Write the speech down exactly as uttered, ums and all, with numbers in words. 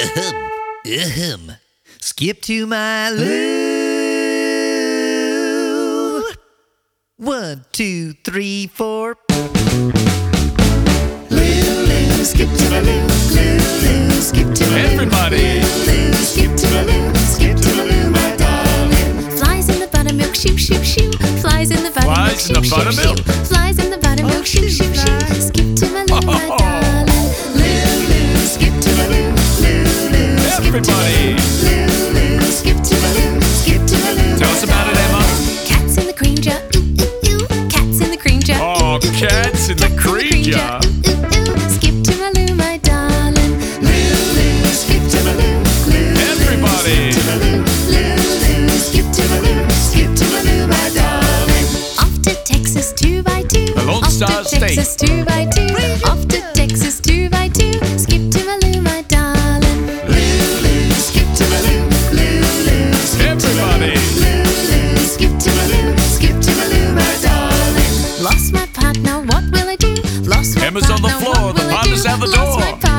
Ahem. Ahem. Skip to my loo. One, two, three, four. Loo, loo, skip to my loo. Loo, loo, skip to my loo. Everybody. Loo, loo, skip to my loo. Skip to my loo, my darling. Flies in the buttermilk, shoo, shoo, shoo. Flies in the buttermilk, Flies in the shoo, shoo, buttermilk? shoo. Flies in the buttermilk, shoo, shoo, shoo. Skip to my loo, my Oh. darling. Loo, loo, skip to my loo. Loo, loo, skip to my Everybody. loo. Loo, loo, skip to my loo. Skip to my loo. Tell us about it, Emma. Cats in the cream jar, ooh, ooh, ooh. Cats in the cream jar. Oh, cats in the cream jar. Ooh, ooh, ooh. Skip to my loo, my darling. Loo, loo, skip to my loo. Loo, Everybody. skip to my loo. Loo, loo, skip to my loo. Skip to my loo, my darling. Off to Texas two by two. The Lone Off Star to State. Texas two by two. Off to Texas two by two. Skip to my loo, my darling. Loo, loo, skip to my loo. Loo, loo, skip to my Everybody. loo. Loo, skip to my loo. Skip to my loo, my darling. Lost my partner, what will I do? Lost my Emma's on the partner, floor, what the will I partner's do? out the Lost door. my